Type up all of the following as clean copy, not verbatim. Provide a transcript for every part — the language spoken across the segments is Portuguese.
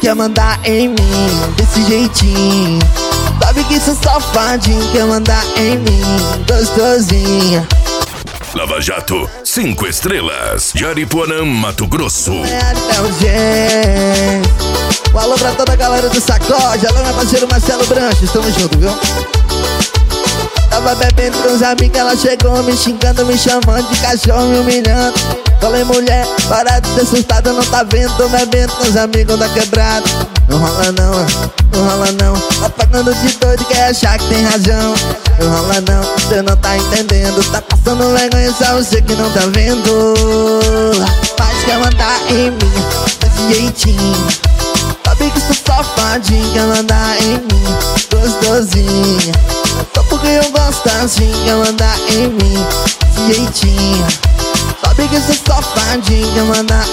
quer mandar em mim desse jeitinho. Sabe que sou safadinho, quer mandar em mim gostosinha. Lava Jato, 5 estrelas, Jaripuanã, Mato Grosso. É o G. Um alô pra toda a galera do Sacode. Alô, meu parceiro Marcelo Branches, tamo junto, viu? Tava bebendo com os amigos, ela chegou me xingando, me chamando de cachorro, me humilhando. Falei, mulher, para de ser assustada, não tá vendo? Tô bebendo com os amigos da quebrada. Não rola não, não rola não. Tá pagando de doido, quer achar que tem razão. Não rola não, cê não tá entendendo. Tá passando vergonha, só você que não tá vendo. Mas quer mandar em mim desse jeitinho. Sabe que sou safadinho, quer mandar em mim gostosinha. Só porque eu gosto assim, quer mandar em mim desse jeitinho. Sabe que sou safadinho, quer mandar.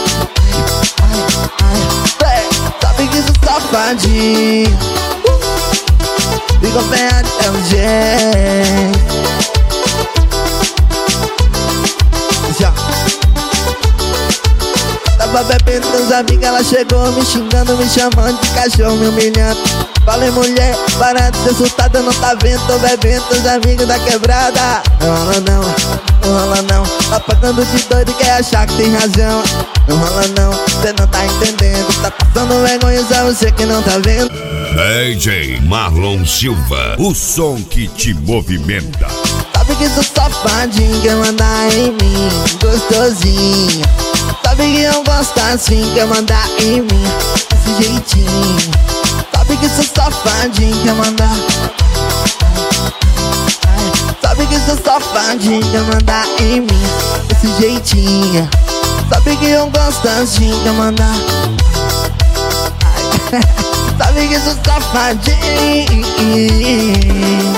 Sabe que sou safadinho. Fica perto, é o jeito. Já. Tava bebendo com os amigos, ela chegou me xingando, me chamando de cachorro, me humilhando. Falei, mulher, para de ser assustada, não tá vendo? Tô bebendo com os amigos da quebrada. Não rola não, não rola não. Tá pagando de doido, quer achar que tem razão. Não rola não, cê não tá entendendo. Tá passando vergonha, só você que não tá vendo. DJ Marlon Silva, o som que te movimenta. Sabe que sou safadinho, quer mandar em mim gostosinha. Sabe que eu gosto assim, quer mandar em mim desse jeitinho. Sabe que sou safadinho, quer mandar. Sabe que sou safadinho, quer mandar em mim desse jeitinho. Sabe que eu gosto assim, quer mandar. Sabe que sou safadinho.